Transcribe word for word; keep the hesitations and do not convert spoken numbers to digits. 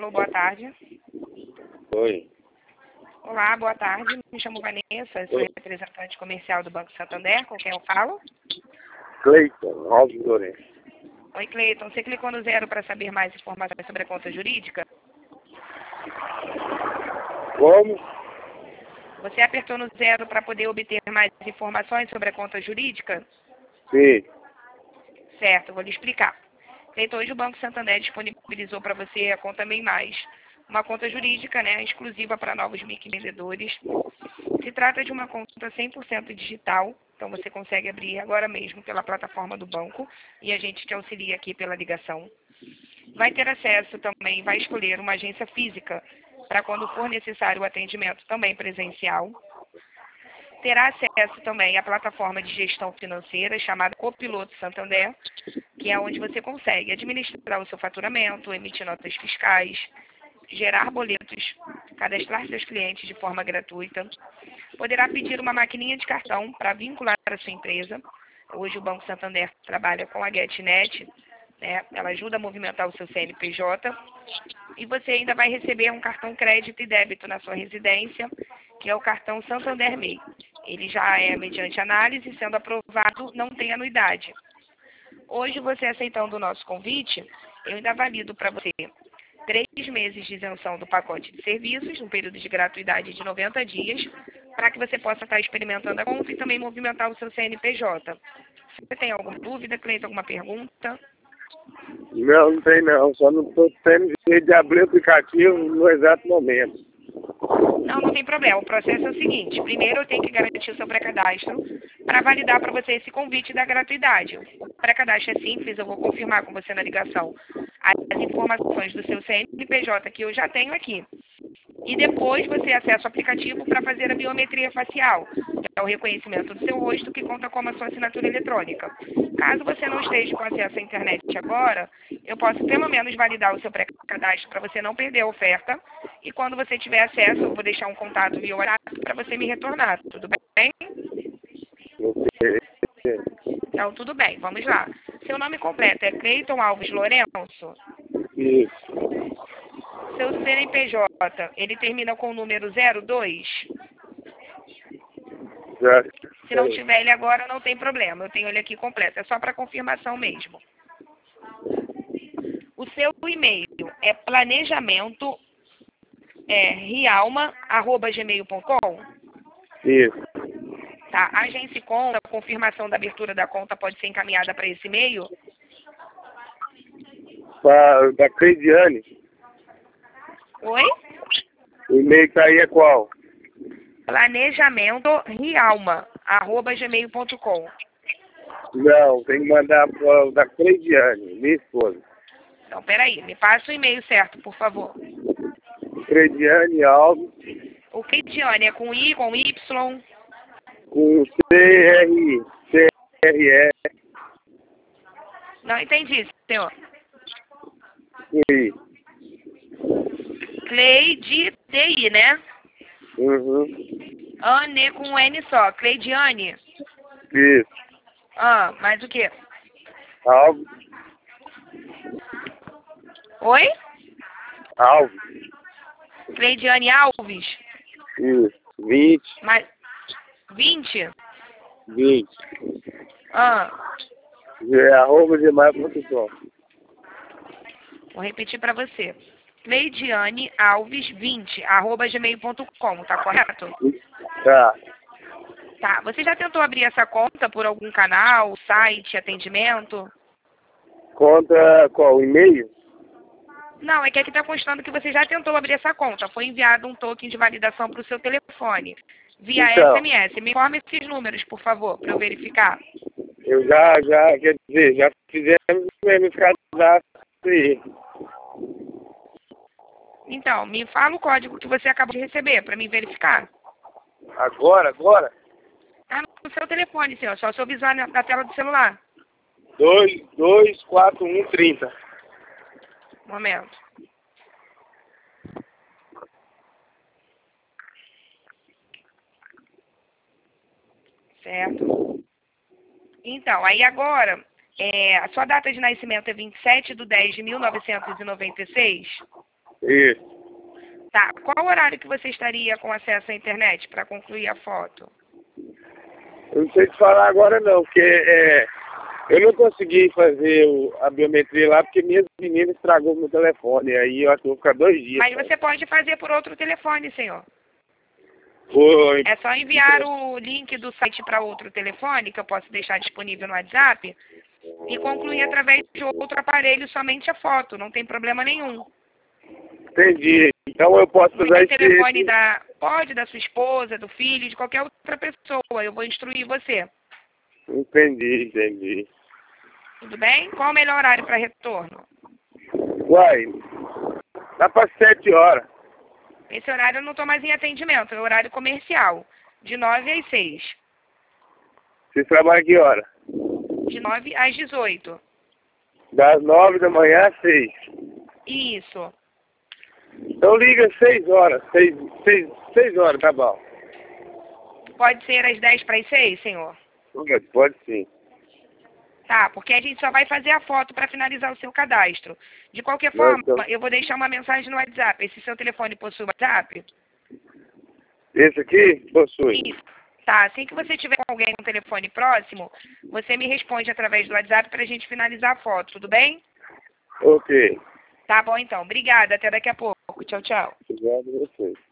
Alô, boa tarde. Oi. Olá, boa tarde. Me chamo Vanessa, sou Oi. representante comercial do Banco Santander, com quem eu falo. Cleiton Alves Lourenço. Oi, Cleiton. Você clicou no zero para saber mais informações sobre a conta jurídica? Como? Você apertou no zero para poder obter mais informações sobre a conta jurídica? Sim. Certo, vou lhe explicar. Cleiton, hoje o Banco Santander disponibilizou para você a conta MEI Mais, uma conta jurídica, né, exclusiva para novos microempreendedores. Se trata de uma conta cem por cento digital, então você consegue abrir agora mesmo pela plataforma do banco e a gente te auxilia aqui pela ligação. Vai ter acesso também, vai escolher uma agência física para quando for necessário o atendimento também presencial. Terá acesso também à plataforma de gestão financeira chamada Copiloto Santander, que é onde você consegue administrar o seu faturamento, emitir notas fiscais, gerar boletos, cadastrar seus clientes de forma gratuita. Poderá pedir uma maquininha de cartão para vincular a sua empresa. Hoje o Banco Santander trabalha com a GetNet, né? Ela ajuda a movimentar o seu C N P J. E você ainda vai receber um cartão crédito e débito na sua residência, que é o cartão Santander MEI. Ele já é mediante análise, sendo aprovado, não tem anuidade. Hoje, você aceitando o nosso convite, eu ainda valido para você três meses de isenção do pacote de serviços, um período de gratuidade de noventa dias, para que você possa estar experimentando a conta e também movimentar o seu C N P J. Você tem alguma dúvida, Cleiton, alguma pergunta? Não, não tem não. Só não estou tendo jeito de abrir o aplicativo no exato momento. Não, não tem problema. O processo é o seguinte. Primeiro, eu tenho que garantir o seu pré-cadastro para validar para você esse convite da gratuidade. O pré-cadastro é simples, eu vou confirmar com você na ligação as informações do seu C N P J que eu já tenho aqui. E depois você acessa o aplicativo para fazer a biometria facial, que é o reconhecimento do seu rosto, que conta como a sua assinatura eletrônica. Caso você não esteja com acesso à internet agora, eu posso pelo menos validar o seu pré-cadastro para você não perder a oferta. E quando você tiver acesso, eu vou deixar um contato via WhatsApp para você me retornar. Tudo bem? Ok. Então, tudo bem. Vamos lá. Seu nome completo é Cleiton Alves Lourenço? Isso. Seu C N P J, ele termina com o número zero dois? Já. Se não tiver ele agora, não tem problema. Eu tenho ele aqui completo. É só para confirmação mesmo. O seu e-mail é planejamento é, rialma arroba gmail ponto com? Isso. Tá. A agência e conta, a confirmação da abertura da conta pode ser encaminhada para esse e-mail? Pra, da Cleidiane. Oi? O e-mail que tá aí é qual? Planejamento rialma arroba gmail ponto com. Não, tem que mandar pra, da Cleidiane, minha esposa. Então, peraí. Me passa o e-mail certo, por favor. Cleidiane Alves, O Cleidiane é com I, com Y? com C R, C R E, Não entendi, senhor. com I. Cleide T I, né? Uhum. Ane com N só. Cleidiane. Isso. Ah, mais o quê? Alves. Oi? Alves. Cleidiane Alves. Isso. vinte. Mais vinte? vinte. Ah, É arroba gmail ponto com. vou repetir para você. Cleidiane Alves vinte, arroba gmail ponto com, tá correto? Tá. Tá. Você já tentou abrir essa conta por algum canal, site, atendimento? Conta qual? E-mail? Não, é que aqui está constando que você já tentou abrir essa conta. Foi enviado um token de validação para o seu telefone, via Então, S M S. Me informe esses números, por favor, para eu verificar. eu já, já, quer dizer, já fizemos o mesmo cadastro aí. Então, me fala o código que você acabou de receber, para mim verificar. Agora, agora? Ah, no seu telefone, senhor. Só se eu visual na na tela do celular. dois, dois, quatro, um, trinta. Um momento. Certo? Então, aí agora, é, a sua data de nascimento é vinte e sete de dez de mil novecentos e noventa e seis? Isso. Tá. Qual horário que você estaria com acesso à internet para concluir a foto? Eu não sei te falar agora não, porque é, eu não consegui fazer o, a biometria lá porque minha menina estragou meu telefone. Aí eu acho que vou ficar dois dias. Mas cara. você pode fazer por outro telefone, senhor. Foi. É só enviar o link do site para outro telefone, que eu posso deixar disponível no WhatsApp, e concluir através de outro aparelho somente a foto, não tem problema nenhum. Entendi. Então eu posso Não usar tem esse... telefone da... Pode, da sua esposa, do filho, de qualquer outra pessoa. Eu vou instruir você. Entendi, entendi. Tudo bem? Qual o melhor horário para retorno? Uai, dá para sete horas. Esse horário eu não estou mais em atendimento, é horário comercial, de nove às seis. Você trabalha que hora? De nove às dezoito. Das nove da manhã às seis. Isso. Então liga às seis horas. Seis, seis, seis horas, tá bom. Pode ser às dez para as seis, senhor? Pode, pode sim. Tá, porque a gente só vai fazer a foto para finalizar o seu cadastro. De qualquer Não, forma, então- eu vou deixar uma mensagem no WhatsApp. Esse seu telefone possui WhatsApp? Esse aqui possui. Isso. Tá, assim que você tiver com alguém com o telefone próximo, você me responde através do WhatsApp para a gente finalizar a foto, tudo bem? Ok. Tá bom então. Obrigada, até daqui a pouco. Tchau, tchau. Obrigado a você.